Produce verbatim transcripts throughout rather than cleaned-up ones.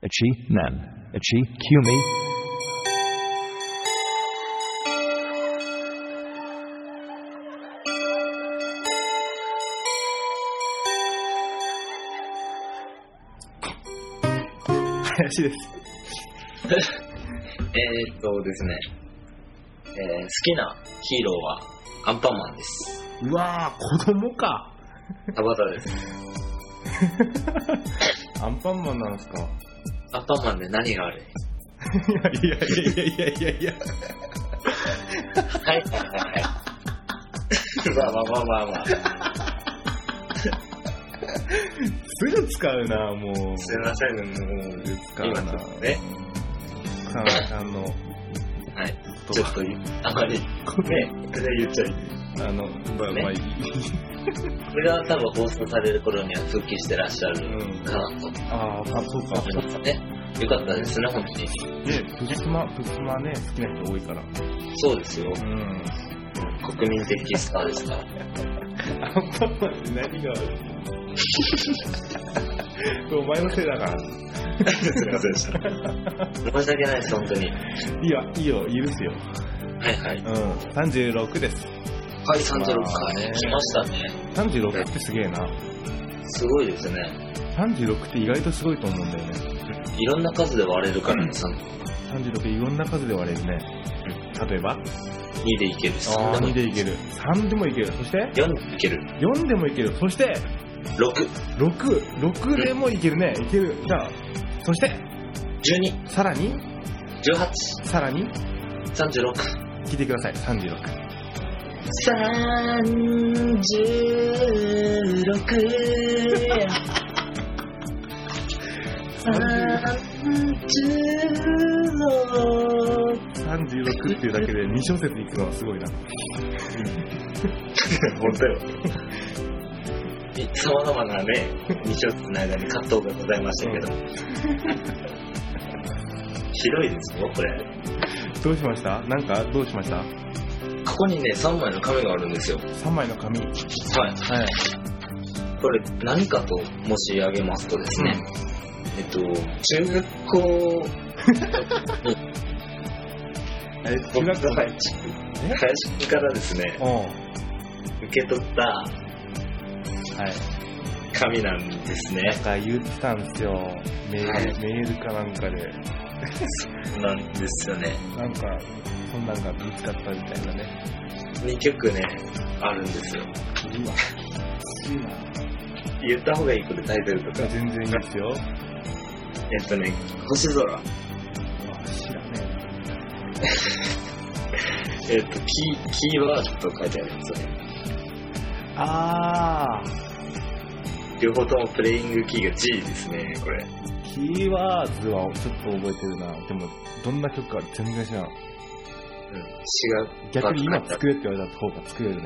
Itchy Nen. Itchy Kumi. 林です。 えーっとですね、えー、好きなヒーローはアンパンマンです。 うわー、子供か。 田畑です。 アンパンマンなんですか。 アンパンマンで何がある？ いやいやいやいやいやいや。 はいはいはいはい。まあまあまあまあまあ。 すぐ使うな、もう。 すいません、もう。 使うな。 今ね。 草薙さんの。 はい。ちょっと、あまり、ね、これ言っちゃい。 あの、まあ、 ね、 まあいい。 これが多分放送される頃には復帰してらっしゃるかなと。 うん、ああ、そうか。 思いますね。よかったですね、本当に。 ね、プスマ、プスマね、好きな人多いから。 そうですよ。 うん。 国民的スターですから。 アンパンマンって何がある？お前のせいだから。 すみませんでした。申し訳ないです、本当に。 いや、いいよ、許すよ。 はいはい。 うん、さんじゅうろくです。 はい、さんじゅうろくかね。来ましたね。 さんじゅうろくってすげえな。 すごいですね。 さんじゅうろくって意外とすごいと思うんだよね。 いろんな数で割れるからね、さんじゅうろくいろんな数で割れるね。うん、例えばにでいける。 ああ、にでいける。さんでもいける。そしてよんでいける。 よんでもいける。そしてろく。 ろく。ろくでもいけるね。いける。じゃあ、そしてじゅうに。 さらにじゅうはち。 さらにさんじゅうろく。 聞いてください。さんじゅうろく。 さんじゅうろく。さんじゅうろく。 さんじゅうろくっていうだけでに小節いくのはすごいな。 本当よ。様々なね、に小節の間に葛藤がございましたけど。ひどいですよ、これ。 どうしました？なんかどうしました？ ここにね、さんまいの紙があるんですよ。 さんまいの紙。はい。 はい。これ何かと申し上げますとですね、うん、えっと、中学校に、 え、中学校林くんからですね、受け取った、はい、紙なんですね。 なんか言ってたんですよ。メール、はい、メールかなんかで。 そうなんですよね。 なんか、そんなんが見つかったみたいなね。 にきょくね、あるんですよ。うわ、 いいな。 言った方がいいこれタイトルとか。 全然いいですよ。 えっとね、星空。うわ、 知らねえ。えっと、キー、キーワードと書いてあるんですよね。 あー。 両方ともプレイングキーが G ですね、これ。 キーワードはちょっと覚えてるな。でも、どんな曲か全然知らん。うん、違う。 逆に今作れって言われた方が作れるね。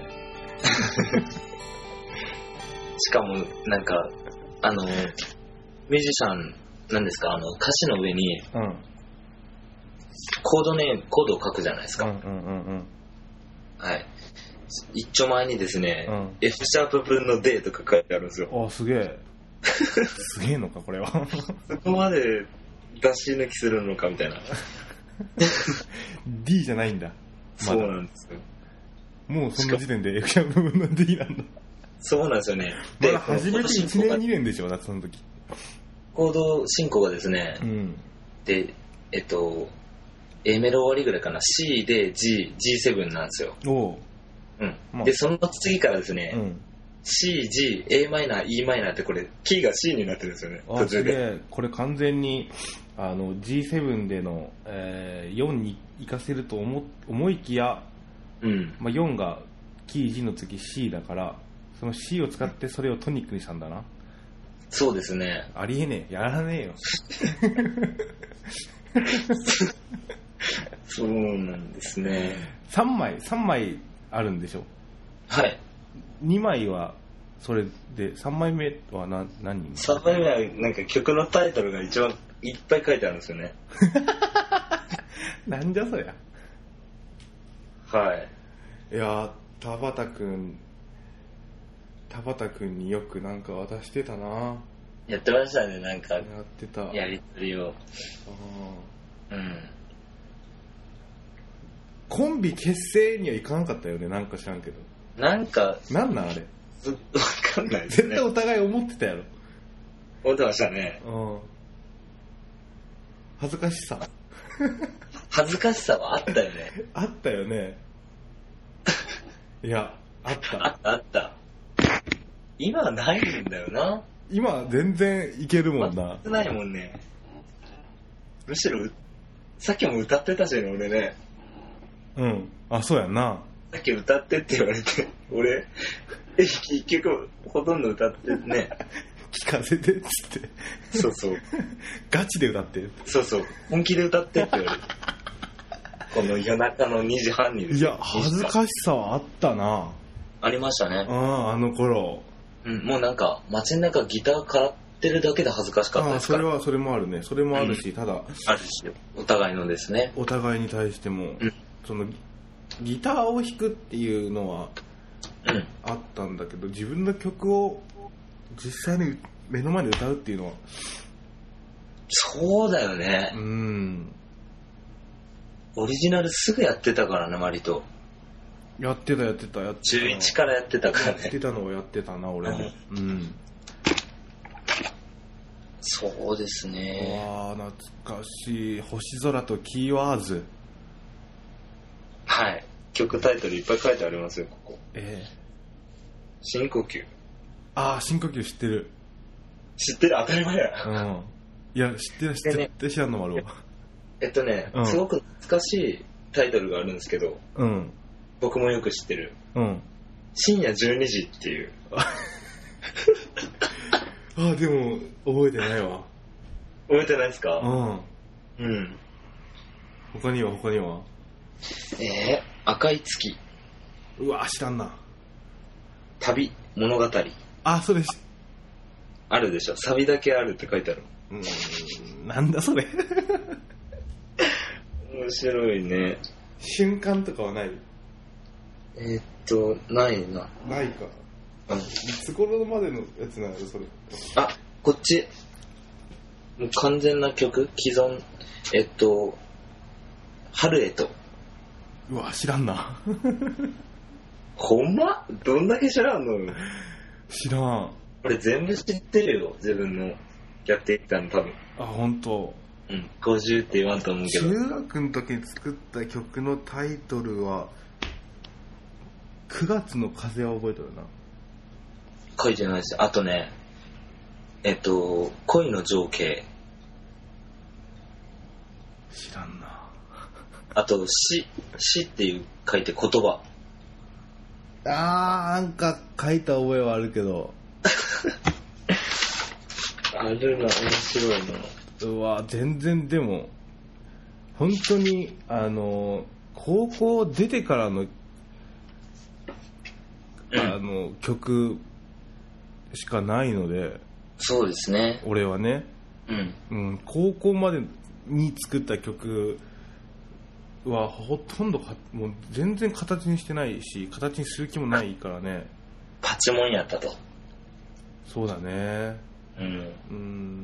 しかも、なんか、あの、ミュージシャン、なんですか、あの、歌詞の上に、うん、コードネーム、コードを書くじゃないですか。うんうんうんうん。はい。一丁前にですね、うん、F シャープ分の D とか書いてあるんですよ。 あ、すげえ。すげえのか、これは。 そこまで出し抜きするのかみたいな。 D じゃないんだ。 ま、そうなんですよ。 もうその時点で F シャープ分の D なんだ。 そうなんですよね。 まだ初めていちねんにねんでしょ、だってその時。 コード進行がですね、うん、で、えっと、A メロ終わりぐらいかな、C で G、ジーセブン なんですよ。おう。うん。まあ、で、その次からですね、うん、C、G、A マイナー、E マイナーってこれ、キーが C になってるんですよね。 あ、途中で。これ完全に、あの、ジーセブン での、えー、よんに活かせると思、思いきや、うん。まあ、よんがキー G の次 C だから、その C を使ってそれをトニックにしたんだな。 そうですね。 ありえねえ。やらねえよ。 そうなんですね。 さんまい、さんまいあるんでしょ？ はい。 にまいはそれで、さんまいめは何、何人？ さん 枚目はなんか曲のタイトルが一番いっぱい書いてあるんですよね。 なんじゃそりゃ。 はい。 いや、田畑くん、田畑くんによくなんか渡してたな。 やってましたね、なんか。 やってた。 やりとりを。うん。 コンビ結成にはいかなかったよね、なんか知らんけど。 なんか。 なんなんあれ。 ずっとわかんないですね。 絶対お互い思ってたやろ。 思ってましたね。 うん。恥ずかしさ。 恥ずかしさはあったよね。 あったよね。いや、あった。 あったあった。今はないんだよな。 今全然いけるもんな。 全くないもんね。むしろ、さっきも歌ってたしね、俺ね。 うん。あ、そうやんな。 さっき歌ってって言われて、俺、結局ほとんど歌ってね。 聞かせてっつって。 そうそう。 ガチで歌ってる。 そうそう。本気で歌ってって言われて。この夜中のにじはんにですよ。いや、恥ずかしさはあったな。 ありましたね。 ああ、あの頃。 うん、もうなんか、街の中ギターからってるだけで恥ずかしかったですから。 ああ、それは、それもあるね。それもあるし、うん、ただ。 あるし、お互いのですね。 お互いに対しても、うん、その、ギターを弾くっていうのは、あったんだけど、自分の曲を実際に目の前で歌うっていうのは。 そうだよね。 うん。 オリジナルすぐやってたからね、割と。 やってたやってたやってた。 じゅういちからやってたからね。 やってたのをやってたな、俺も。うん。うん、 そうですね。 ああ、懐かしい。星空とキーワーズ。 はい。曲タイトルいっぱい書いてありますよ、ここ。 ええ。 深呼吸。 ああ、深呼吸知ってる。 知ってる、当たり前や。 うん。いや、知ってる、知ってる。絶対知らんのもあるわ。 えっとね、うん、すごく懐かしいタイトルがあるんですけど、 うん。 僕もよく知ってる。 うん。 深夜じゅうにじっていう。 ああ、でも、覚えてないわ。 覚えてないですか？ うん。 うん。 他には、他にはえー、赤い月。 うわ、知らんな。 旅、物語。 あ、それし、 あるでしょ。サビだけあるって書いてある。 うーん、なんだそれ。 面白いね。 瞬間とかはない？ えー、っと、ないな。 ないか。 うん。いつ頃までのやつなのそれ。 あ、こっち。もう完全な曲、既存。えっと、春へと。 うわ、知らんな。 ほんま？どんだけ知らんの？ 知らん。 俺全部知ってるよ、自分のやっていったの多分。 あ、ほんと。 うん、ごじゅうって言わんと思うけど。 中学の時に作った曲のタイトルは、くがつの風は覚えてるな。 書いてないです。あとね、えっと、恋の情景。 知らんな。 あと、詩、詩っていう書いて言葉。 あー、なんか書いた覚えはあるけど。 あるな、面白いな。 うわ、全然でも、本当に、あの、高校出てからの、あの、曲しかないので。 そうですね。 俺はね。 うん。 うん、高校までに作った曲はほとんどかもう全然形にしてないし、形にする気もないからね。 パチモンやったと。 そうだね。 うん。 うん。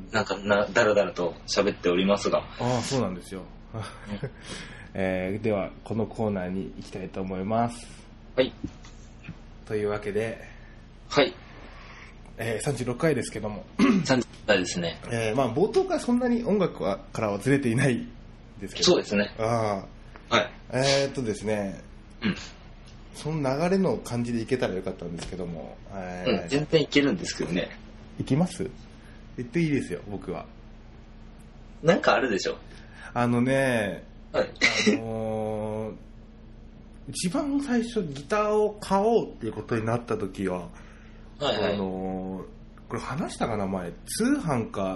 なんかなだらだらと喋っておりますが。 ああ、そうなんですよ。えー、ではこのコーナーに行きたいと思います。 はい。 というわけで、 はい。 えー、さんじゅうろっかいですけども。 さんじゅっかいですね。 えー、まあ冒頭からそんなに音楽はからはずれていないですけど。 そうですね。 ああ。 はい。 えー、っとですね。 うん。 その流れの感じでいけたらよかったんですけども。 えー、うん、全然いけるんですけどね。 いきます？言っていいですよ、僕は。 なんかあるでしょ。 あのね、 はい。 あのー、一番最初ギターを買おうっていうことになった時は、 はいはい、 あのー、これ話したかな前、通販か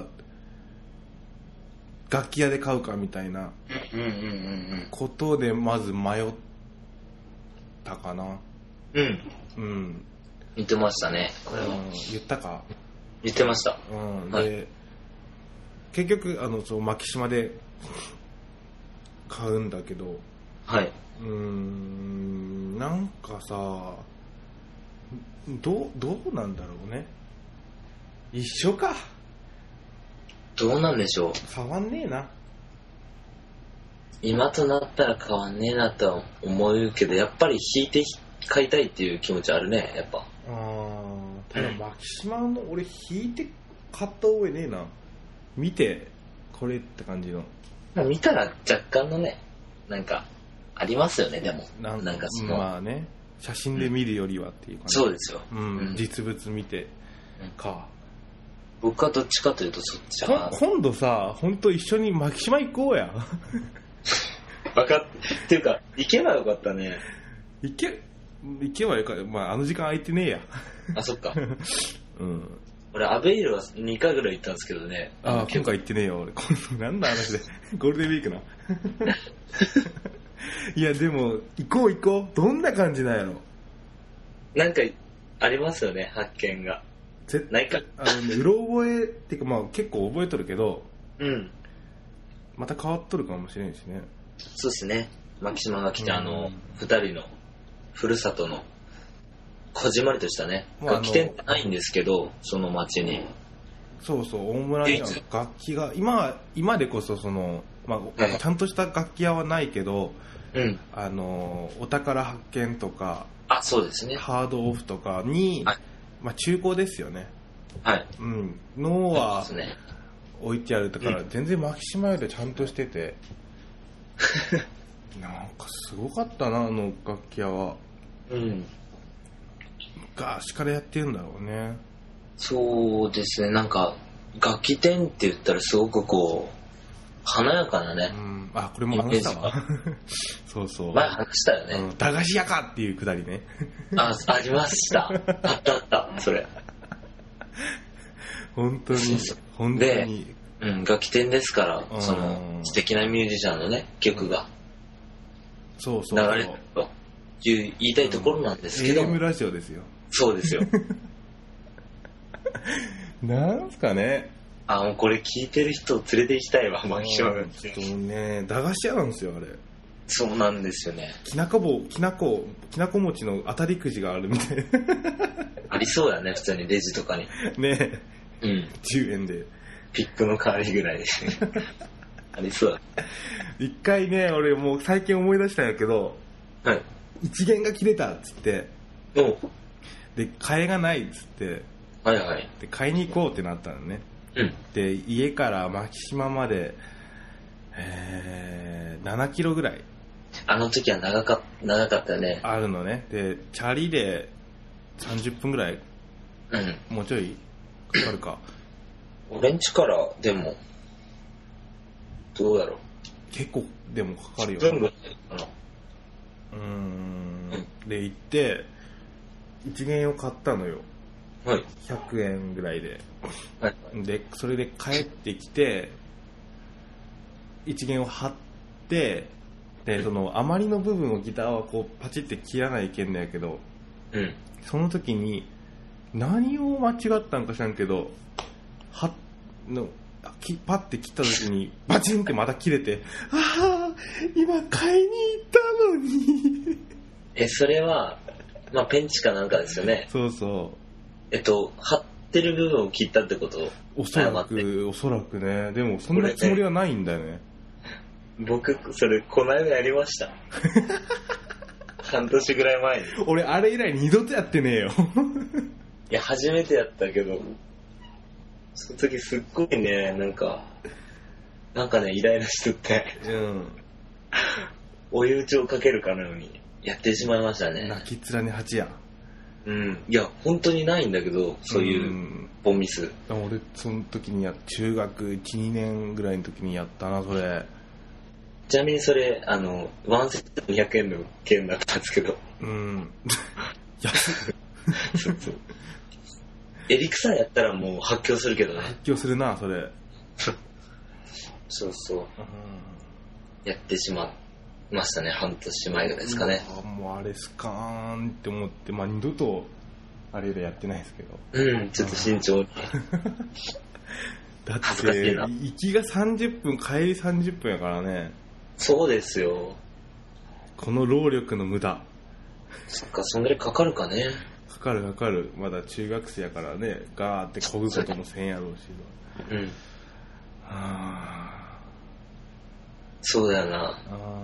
楽器屋で買うかみたいなことでまず迷ったかな。 うん。 うん。 言ってましたね。これは、うん、 言ったか。 言ってました。 うん。で、はい、結局あのそう牧島で買うんだけど、 はい。 うーん、なんかさ、どうどうなんだろうね。一緒か。 どうなんでしょう。 変わんねえな。 今となったら変わんねえなとは思うけど、やっぱり弾いて買いたいっていう気持ちあるね、やっぱ。 ああ、ただマキシマの俺弾いて買った覚えねえな。見てこれって感じの。 まあ、見たら若干のね、なんかありますよね。でもなんなんかそのまあね、写真で見るよりはっていう感じ。 そうですよ。 うん、うん、実物見てか。 僕はどっちかというとそっちは。 今度さ、本当一緒にマキシマ行こうや。 分かっていうか行けばよかったね。 行け行けばよかった。まああの時間空いてねえや。 あ、そっか。 うん。 俺アベイルはにかいぐらい行ったんですけどね。 ああ、今回行ってねえよ俺。なんだ話で。ゴールデンウィークな。いやでも行こう行こう。どんな感じなんやろ。 なんかありますよね、発見が。 絶ないか。 あのね、うろ覚えっていうか、まあ結構覚えとるけど、 うん。 また変わっとるかもしれんしね。 そうですね。マキシマが来て、あのふたりのふるさとのこじんまりとしたね、楽器店ってないんですけど、その町に。 そうそう、大村には楽器が今今でこそその、まあ、ちゃんとした楽器屋はないけど、 うん、 あのお宝発見とか、 あ、そうですね、 ハードオフとかに、はい、まあ、中古ですよね。 はい。 うん。のは置いてあるだから、全然マキシマよりちゃんとしてて、なんかすごかったな、あの楽器屋は。 うん。 昔からやってるんだろうね。 そうですね、なんか楽器店って言ったらすごくこう華やかなね。 うん、あ、これも話したわ。そうそう。 前話したよね。 うん、駄菓子屋かっていうくだりね。 あ、ありました。あったあった、それ。 本当に、本当に。 うん、楽器店ですから、その素敵なミュージシャンのね、曲が。 そうそうそう。 流れると言いたいところなんですけど。 エーエム ラジオですよ。 そうですよ。 なんすかね。 あ、もうこれ聞いてる人を連れて行きたいわ、マキシマが。 ちょっとね、駄菓子屋なんですよ、あれ。 そうなんですよね。 きなこ棒、きなこ、きなこ餅の当たりくじがあるみたいな。 ありそうだね、普通にレジとかに。 ねえ。うん。 じゅうえんで。 ピックの代わりぐらいで。ありそうだ。 一回ね、俺もう最近思い出したんやけど、 はい。 一元が切れたっつって、 おで、替えがないっつって、 はいはい。 で、買いに行こうってなったのね。 うん。 で、家からマキシマまで、えー、ななキロぐらい。 あの時は長か長かったよね。 あるのね。で、チャリでさんじゅっぷんぐらい、 うん。 もうちょいかかるか。 俺ん家からでも、どうだろう。 結構でもかかるよ。 じゅっぷんぐらいかな。 うーん。で、行って、一元を買ったのよ。 はい。 ひゃくえんぐらいで。 はい。 で、それで帰ってきて、一元を貼って、で、その余りの部分をギターはこうパチって切らないといけんだけど、 うん。 その時に何を間違ったんか知らんけど、はのパッて切った時にバチンってまた切れて、ああ今買いに行ったのに。 え、それはまあペンチかなんかですよね。 そうそう。 えっと貼ってる部分を切ったってこと？ おそらくおそらくね。でもそんなつもりはないんだよね。 僕それこの間やりました。半年ぐらい前に。 俺あれ以来二度とやってねえよ。 いや初めてやったけど、その時すっごいね、なんかなんかねイライラしとって、 うん、 追い打ちをかけるかのようにやってしまいましたね。 泣き面に蜂や。 うん、いや本当にないんだけど、そういうボンミス。 うん、俺その時にや中学いち、にねんぐらいの時にやったなそれ。 ちなみにそれあのワンセットにひゃくえんの券だったんですけど。 うん。安い。 そうそう。エリクサーやったらもう発狂するけどね。 発狂するなそれ。 そうそう。うん、やってしまいましたね、半年前ぐらいですかね。 あもうあれスカーンって思って、まあ二度とあれ以来やってないですけど。 うん、ちょっと慎重に。 だって行きがさんじゅっぷん、帰りさんじゅっぷんやからね。 そうですよ。 この労力の無駄。 そっか、そんぐらいかかるかね。 かかるかかる。まだ中学生やからね、ガーって漕ぐこともせんやろうし。 うん。 そうだよな。 あ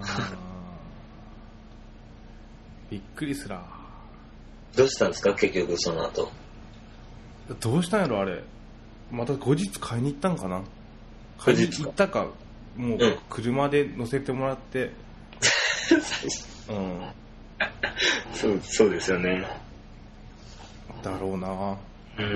びっくりすら。 どうしたんですか結局その後。 どうしたんやろあれ。また後日買いに行ったんかな。買いに行ったか、もう車で乗せてもらって、うん、うん、 そうそうですよね。 だろうな。 うん、うん、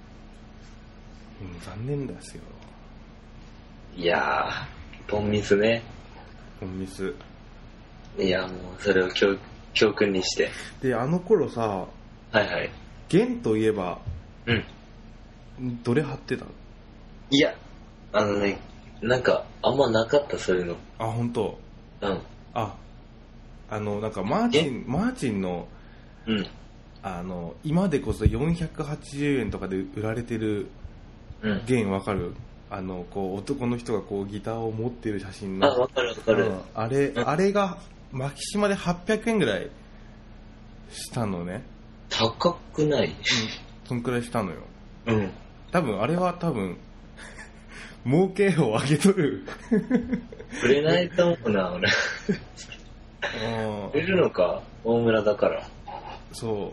残念ですよ。 いやー、ポンミスね。 ポンミス。 いや、もうそれを教教訓にして。 で、あの頃さ、 はいはい。 弦といえば、 うん。 どれ貼ってた？ いや、あのね、なんかあんまなかったそういうの。 あ、本当。 うん。 あ、あのなんかマーチンマーチンの、 うん。 あの今でこそよんひゃくはちじゅうえんとかで売られてる弦わかる？あのこう男の人がこうギターを持ってる写真の。 あ、わかるわかる。 うん、あれ、うん、あれがマキシマではっぴゃくえんぐらいしたのね。 高くない？うん。 そんくらいしたのよ。 うん。 多分あれは多分儲けを上げとる。 売れないと思うな俺。売れるのか大村だから。 そう。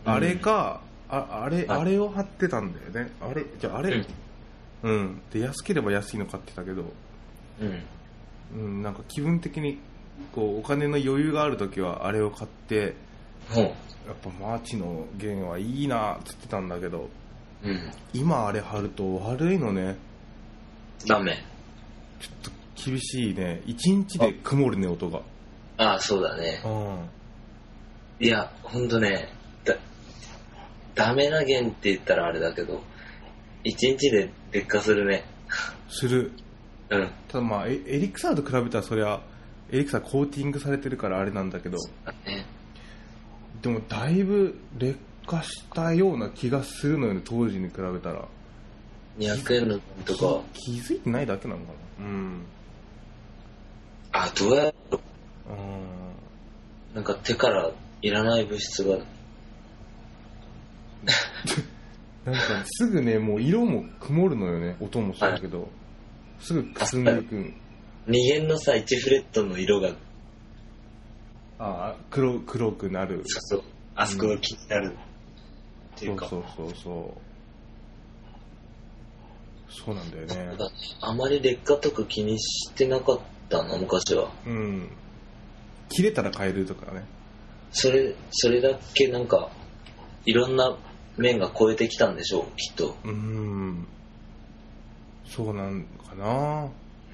あれか、うん、ああれあれを貼ってたんだよね。あれじゃああれ。うん、うん。で安ければ安いの買ってたけど。 うん。 うん、なんか気分的にこうお金の余裕があるときはあれを買って、 うん、 やっぱマーチの弦はいいなって言ってたんだけど、 うん、 今あれ貼ると悪いのね。 ダメ。 ちょっと厳しいね。一日で曇るね音が。 ああそうだね。 うん。 いやほんとね、だダメな弦って言ったらあれだけど、一日で劣化するね。 する。 うん。 ただまあエリクサーと比べたらそりゃエリクサーコーティングされてるからあれなんだけど。 ね、 でもだいぶ劣化したような気がするのよね、当時に比べたら。 にひゃくえんのとか気づいてないだけなのかな。うん。 あ、どうやろう。 うん。 なんか手からいらない物質がなんかすぐね、もう色も曇るのよね、音もそうだけど、はい、すぐくすんでいく。 二弦のさいちフレットの色がああ 黒, 黒くなる。 そうそう、あそこが気になる、うん、っていうか、 そうそうそうそうそうなんだよね。 あまり劣化とか気にしてなかったな昔は。 うん。切れたら変えるとかね。 それそれだけなんかいろんな面が超えてきたんでしょうきっと。 うーん。そうなんかな。 うん。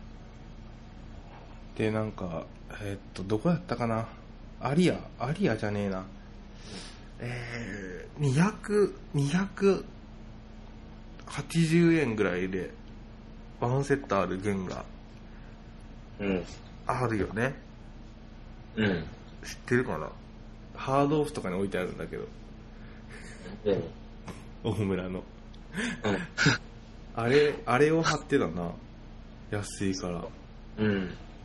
でなんかえー、っとどこだったかな。アリアアリアじゃねえな。えー、にひゃくにひゃくはちじゅうえんぐらいでワンセットある弦があるよね。 うん。 知ってるかな。ハードオフとかに置いてあるんだけど。 うん。 大村の。 うん。 あれあれを貼ってたな。安いから。 うん。うん。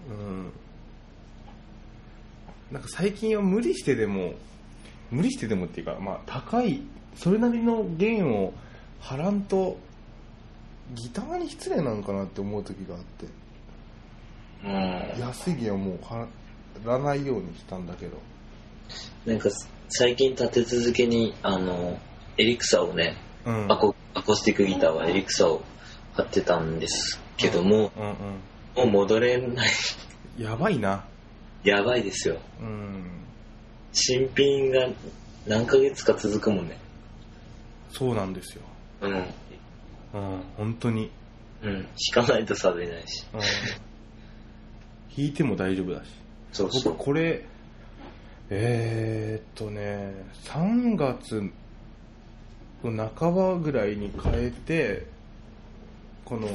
なんか最近は無理してでも無理してでもっていうか、まあ高いそれなりの弦を貼らんとギターに失礼なんかなって思う時があって、 うん、 安い弦はもう貼らないようにしたんだけど、 なんか最近立て続けにあのエリクサをね、うん、アコ、アコースティックギターはエリクサを貼ってたんですけども、うんうんうん、もう戻れない。 やばいな。 やばいですよ。 うん。 新品が何ヶ月か続くもんね。 そうなんですよ。 うん。うん、 本当に。 うん。弾かないと錆びないし。うん。 弾いても大丈夫だし。 そうそう。 僕これ、えー、っとね、さんがつの半ばぐらいに変えて、この、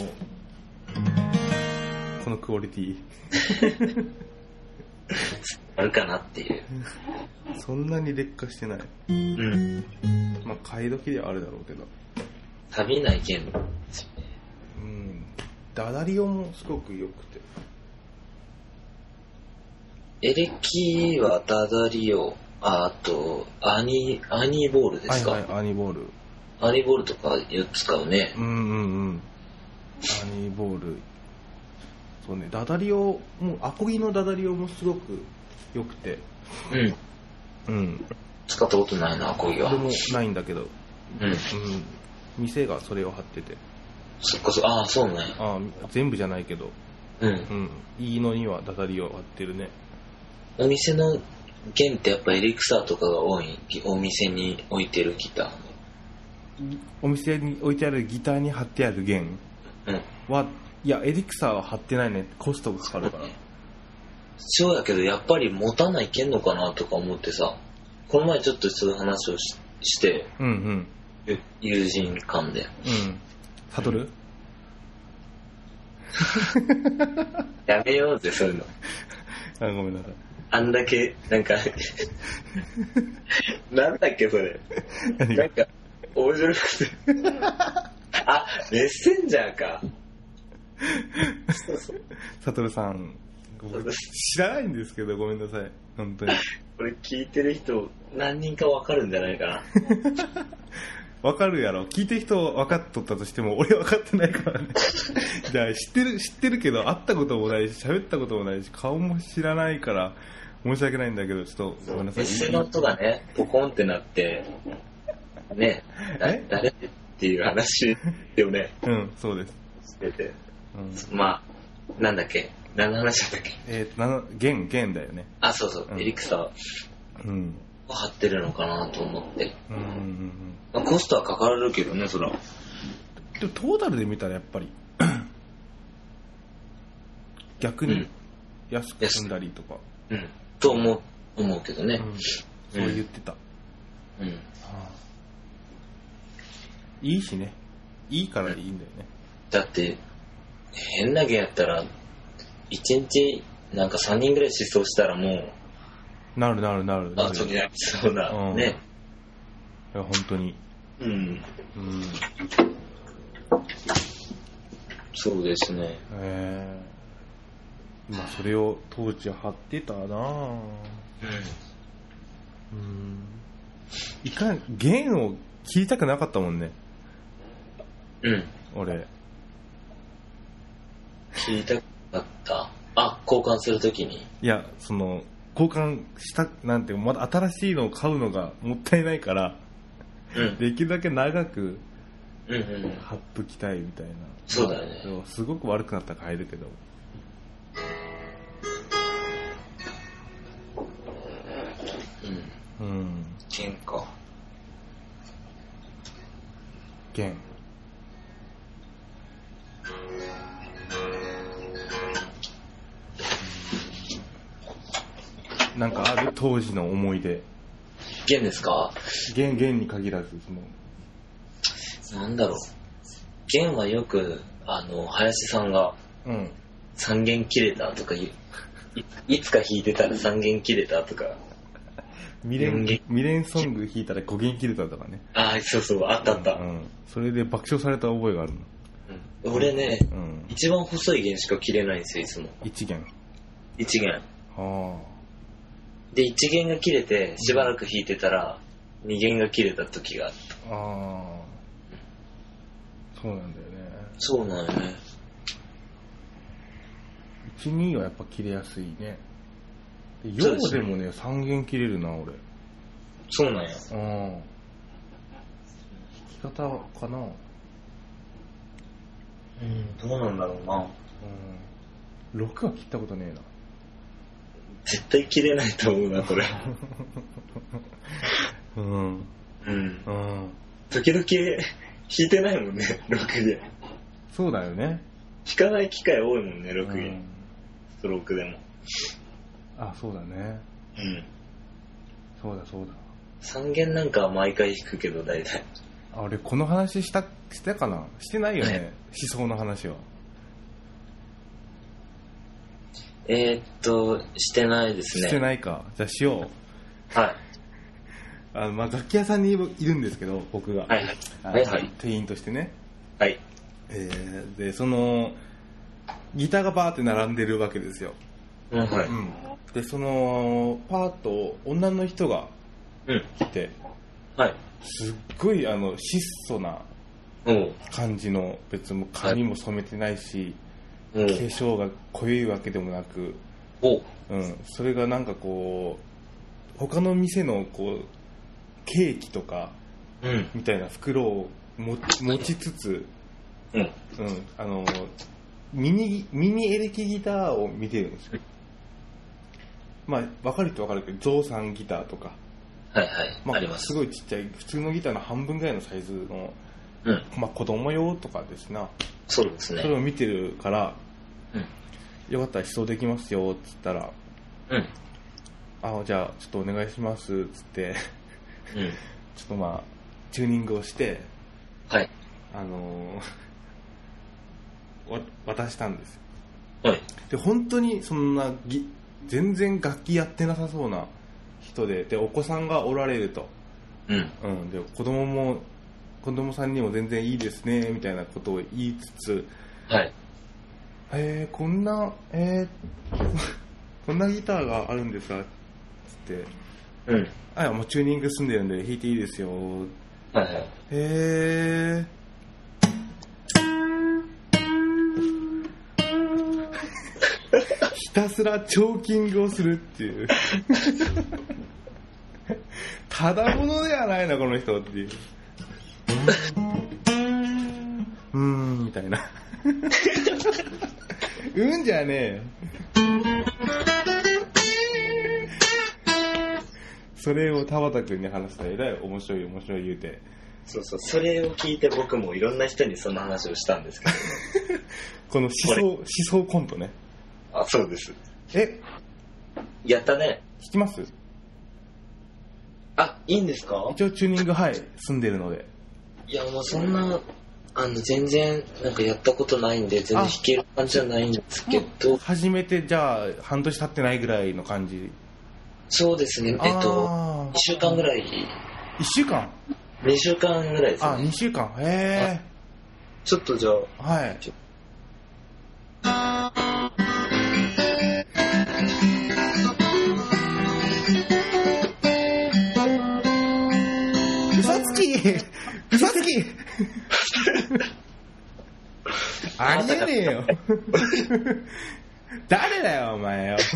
このクオリティ。 あるかなっていう。 そんなに劣化してない。 うん。 まあ買い時ではあるだろうけど。 錆びない弦ですよね。 うん。ダダリオもすごく良くて。 エレキはダダリオ、あ、あとアニアニーボールですか。 はいはい、アニーボール。 アニーボールとかよっつ使うね。 うんうんうん。アニーボール。 そうね、ダダリオもうアコギのダダリオもすごく良くて、 うん、 うん、 使ったことないなアコギは。 俺もないんだけど、 うん、うん、 店がそれを貼ってて。 そっかそっか、ああそうね。 あ全部じゃないけど、 うん、うん、 いいのにはダダリオ貼ってるね。 お店の弦ってやっぱエリクサーとかが多い、お店に置いてるギター。 お店に置いてあるギターに貼ってある弦は、うん、いやエリクサーは貼ってないね、コストがかかるから。 そうやけどやっぱり持たないけんのかなとか思ってさ、この前ちょっとそういう話を し, して、 うんうん、 友人間で、うん、 サトル、 やめようぜそういうの。 あごめんなさい。 あんだけなんかなんだっけそれ、なんか面白くてあメッセンジャーか。 サトルさん知らないんですけどごめんなさい本当に。 これ聞いてる人何人か分かるんじゃないかな。 分かるやろ、聞いてる人分かっとったとしても俺分かってないからね。じゃあ知ってる知ってるけど会ったこともないし喋ったこともないし顔も知らないから申し訳ないんだけど、ちょっとごめんなさい。 メッセの音がねポコンってなってね、誰っていう話でもね。 うんそうです。 してて、うん、まあなんだっけ、何の話だったっけ。 えー、な弦弦だよね。 あそうそう、うん、エリクサー、うん、 を貼ってるのかなと思って。 うんうんうん、 まあ、コストはかかるけどねそら。 でもトータルで見たらやっぱり逆に安く済んだりとか、 うん、うん、と思う思うけどね、うん、 そう言ってた。 うん、うん、はあ、いいしね、いいからいいんだよね。 だって変な弦やったらいちにちなんかさんにんぐらい失踪したらもうなるなるなるなる。あ、そうなそうな、うん、ね。 いや本当に。 うん。うん。そうですね。 ええー。まあそれを当時貼ってたなぁ。うん。うん。いかん弦を切りたくなかったもんね。 うん。 俺。 切りたかった。あ、交換するときに。 いや、その交換したなんてまだ新しいのを買うのがもったいないから、うん、できるだけ長く貼っときたいみたいな。 そうだよね。 まあ、すごく悪くなったら変えるけど。うん。うん。 弦か。 弦。なんかある当時の思い出。 弦ですか？ 弦、弦に限らずそのなんだろう。弦はよくあの林さんがさん弦切れたとかい、いつか弾いてたらさん弦切れたとか。 未練未練ソング弾いたらご弦切れたとかね。 ああそうそうあったあった。 うんうん、それで爆笑された覚えがあるの。 うん、俺ね、うん、一番細い弦しか切れないんですよいつも。 いち弦。 いち弦。 ああ。 でいち弦が切れてしばらく弾いてたらに弦が切れた時があった。 ああ、そうなんだよね。 そうなんよね。 いち、にはやっぱ切れやすいね。よんでもねさん弦切れるな俺。 そうなんや。 うん。弾き方かな。 うん、どうなんだろうな。 うん。ろくは切ったことねえな。 絶対切れないと思うなこれ。 うん。うん。 うん。時々弾いてないもんねろく弦。 そうだよね。 弾かない機会多いもんねろく弦。うん、ストロークでも。 あ、そうだね。 うん。 そうだそうだ。 さん弦なんかは毎回弾くけど大体。 あ、俺この話したしたかな。してないよね。思想の話は。 えー、っとしてないですね。 してないか。じゃあしよう。はい。 あのまあ楽器屋さんにいるんですけど僕が。 はいはい。はいはい。 店員としてね。 はい。 えー、でそのギターがバーって並んでるわけですよ。 うん、はい。 うん。でそのパートを女の人が来て、 うん、はい。 すっごいあの質素な感じの、別に髪も染めてないし、 化粧が濃いわけでもなく、 お、 うん、それがなんかこう他の店のこうケーキとか、うん、みたいな袋を持ちつつ、うんうん、あのミニミニエレキギターを見てるんですよ。まあ分かる人分かるけどゾウさんギターとか、 はいはい、まあ、あります。 すごいちっちゃい普通のギターの半分ぐらいのサイズの、うん、まあ子供用とかですな。 そうですね。 それを見てるから、うん、よかったら試奏できますよっつったら、うん、あじゃあちょっとお願いしますっつって、うん、ちょっとまあチューニングをして、 はい、 あのー、わ渡したんですよ。 はい。 で本当にそんなぎ全然楽器やってなさそうな人で、でお子さんがおられると、うんうん、で子供も子供さんにも全然いいですねみたいなことを言いつつ、 はい、 えー、こんな、えー、こんなギターがあるんですかっつって、うん、あもうチューニング済んでるんで弾いていいですよ。 はいはい。 えーひたすらチョーキングをするっていうただものではないなこの人っていううーんみたいなうんじゃねえそれを田畑君に話したらえらい面白い面白い言うて、 そうそう、それを聞いて僕もいろんな人にその話をしたんですけどこの思想思想コントね。 あ、そうです。 えやったね。 弾きます？ あ、いいんですか？ 一応チューニングはい済んでるので。 いやもうそんなあの全然なんかやったことないんで全然弾ける感じじゃないんですけど。 初めてじゃあ半年経ってないぐらいの感じ。 そうですね。えっといっしゅうかんぐらい。いっしゅうかん？ にしゅうかんぐらいですね。 あ、にしゅうかん。へえ。 ちょっとじゃあ。 はい。嘘つき嘘つきありえねえよ誰だよお前よ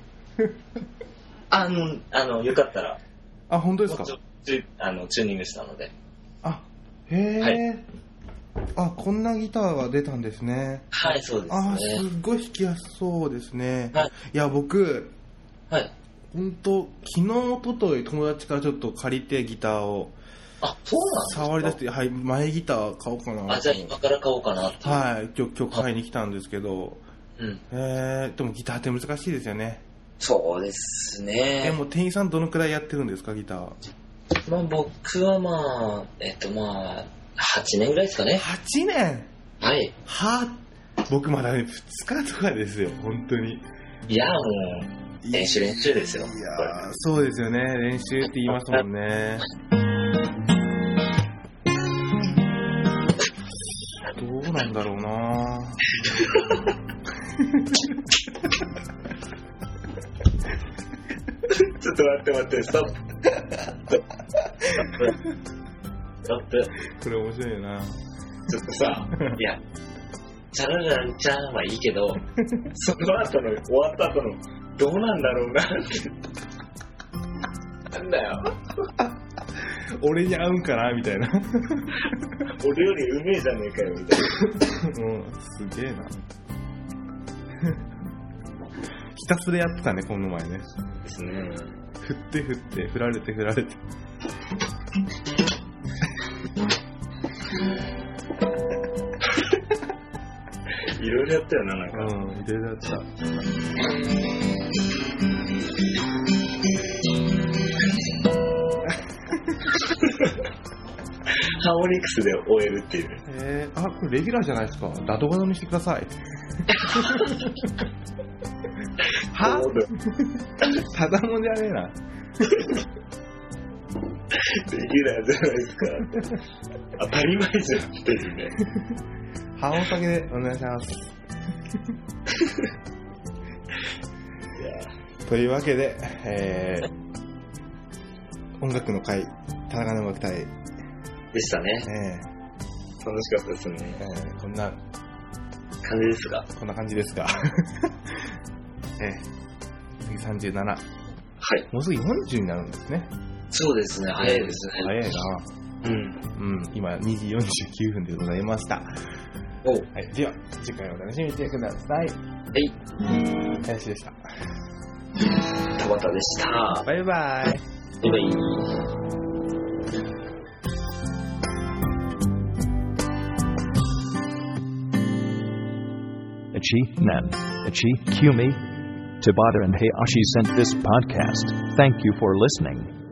あの、あの、よかったらあ、本当ですか？ あのチューニングしたので。 あ、へえ、はい、あ、こんなギターが出たんですね。 はい、そうですね。 あ、すっごい弾きやすそうですね。はい、いや、僕、 はい。 本当昨日、おととい、友達からちょっと借りてギターを。 あ、そうなんですか？ 触り出して、はい、前ギター買おうかな。 あ、じゃあ今から買おうかなって。 はい、今日、今日買いに来たんですけど、 うん。 えー、でもギターって難しいですよね。 そうですね。 でも店員さんどのくらいやってるんですか、ギター？ まあ僕はまあ、えっとまあ、はちねんぐらいですかね。 はちねん？ はい。 は僕まだね、ふつかとかですよ、本当に。 いや、もう、練習練習ですよ。いやそうですよね、練習って言いますもんね。どうなんだろうなちょっと待って待って、ストップ。ストップ。 これ面白いよな。 ちょっとさ、いや、チャラランちゃんはいいけど、その後の、終わった後の、どうなんだろうなって。なんだよ。 俺に合うんかなみたいな。 俺よりうめえじゃねえかよみたいな。 うん、すげえな。ひたすらやってたね、この前ね。 ですね。 振って振って振られて振られて。 いろいろやったよな、なんか。 うん、いろいろやった。 ハーモニクスで終えるっていう。 えー、あ、これレギュラーじゃないですか。ダドガドにしてください。はただもんじゃねえな。 レギュラーじゃないですか。当たり前じゃんっていうね。 半音下げでお願いします。 いやというわけで、えー、音楽の会、田中の音楽隊でしたね。 えー、 楽しかったですね。 えー、こんな感じですが。 こんな感じですが。ええ、次さんじゅうなな。 はい。 もうすぐよんじゅうになるんですね。 そうですね、早いですね。 早いな。 うん。 うん、今にじよんじゅうきゅうふんでございました。 おはい、では、次回お楽しみにしてください。 はい。 林でした。 田畑でした。 バイバイ。 バイバイ。 Ichi Nen. Ichi Kumi. Tabata and Hayashi sent this podcast. Thank you for listening.